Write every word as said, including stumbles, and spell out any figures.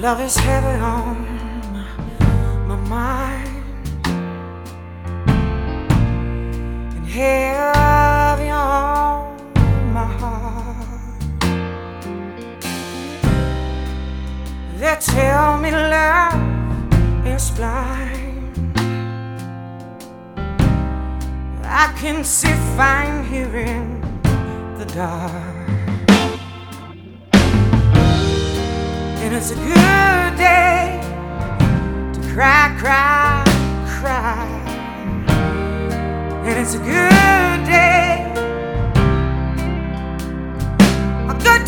Love is heavy on my mind and heavy on my heart. They tell me love is blind. I can see fine here in the dark. And it's a good day to cry, cry, cry. And it's a good day